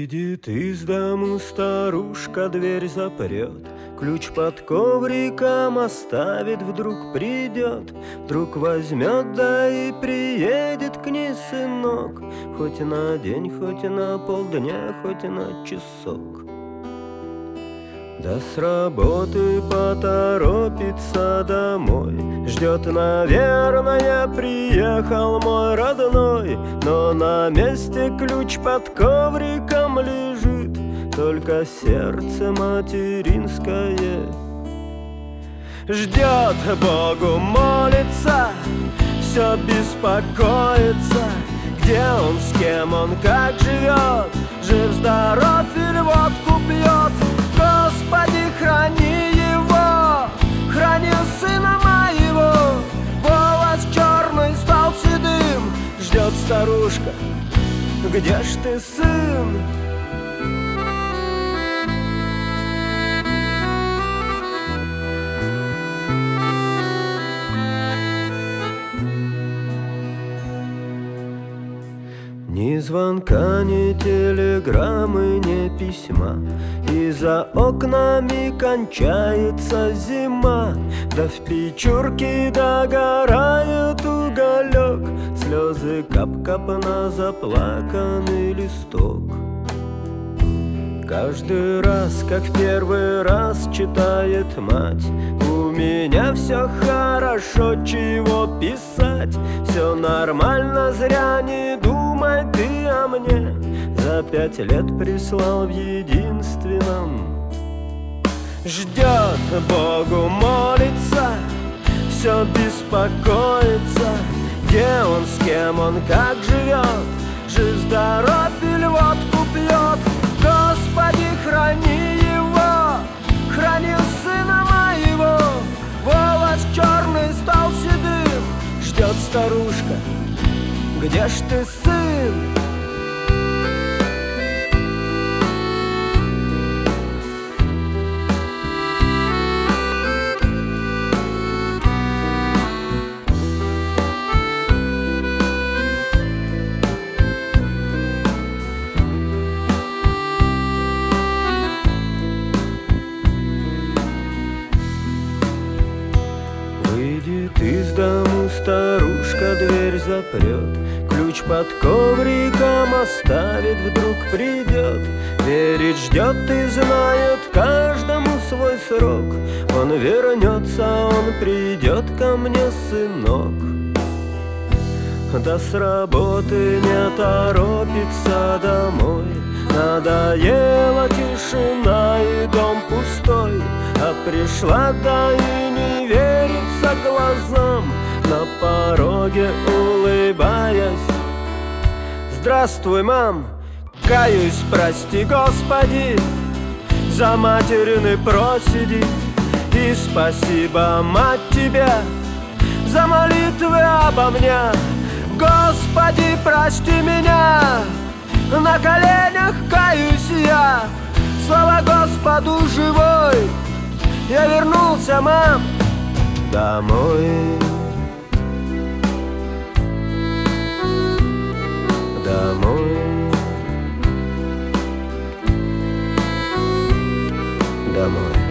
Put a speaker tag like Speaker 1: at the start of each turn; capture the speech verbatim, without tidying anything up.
Speaker 1: Выйдет из дому старушка, дверь запрет, ключ под ковриком оставит, вдруг придет, вдруг возьмет, да и приедет к ней сынок, хоть на день, хоть на полдня, хоть на часок. Да с работы поторопится домой, ждет, наверное, приехал мой родной, но на месте ключ под ковриком лежит, только сердце материнское ждет, Богу молится, все беспокоится, где он, с кем он, как живет, жив-здоров или водку пьет. Господи, храни его, храни сына моего, волос черный стал седым, ждет старушка, где ж ты, сын? Ни звонка, ни телеграммы, ни письма, и за окнами кончается зима, да в печурке догорает уголек, слезы кап-кап на заплаканный листок. Каждый раз, как в первый раз читает мать, у меня все хорошо, чего писать, все нормально, зря не думай ты о мне, за пять лет прислал в единственном. Ждет, Богу молится, все беспокоится, где он, с кем он, как живет, жив-здоров или водку пьет. Господи, храни его, храни сына моего, волос черный стал седым, ждет старушка, где ж ты, сын? Выйдет из дому старушка, дверь запрет, ключ под ковриком оставит, вдруг придет, верит, ждет и знает каждому свой срок. Он вернется, он придет ко мне, сынок. Да с работы не торопится домой, надоела тишина и дом пустой, а пришла, да и не верится глазам, на пороге улыбаясь. Здравствуй, мам, каюсь, прости, Господи, за материны проседи, и спасибо, мать, тебе за молитвы обо мне. Господи, прости меня, на коленях каюсь я, слава Господу живой, я вернулся, мам, домой. Домой. Домой.